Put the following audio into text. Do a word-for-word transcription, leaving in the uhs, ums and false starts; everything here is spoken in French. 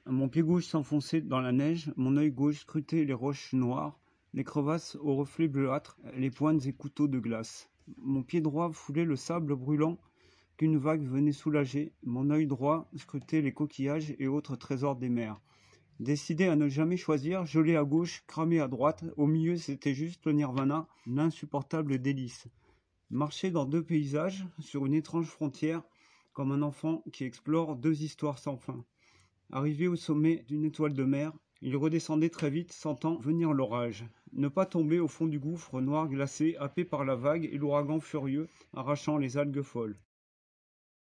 Mon pied gauche s'enfonçait dans la neige, mon œil gauche scrutait les roches noires, les crevasses aux reflets bleuâtres, les pointes et couteaux de glace. Mon pied droit foulait le sable brûlant qu'une vague venait soulager, mon œil droit scrutait les coquillages et autres trésors des mers. Décidé à ne jamais choisir, gelé à gauche, cramé à droite, au milieu c'était juste le nirvana, l'insupportable délice. Marcher dans deux paysages, sur une étrange frontière, comme un enfant qui explore deux histoires sans fin. Arrivé au sommet d'une étoile de mer, il redescendait très vite, sentant venir l'orage. Ne pas tomber au fond du gouffre noir glacé, happé par la vague et l'ouragan furieux, arrachant les algues folles.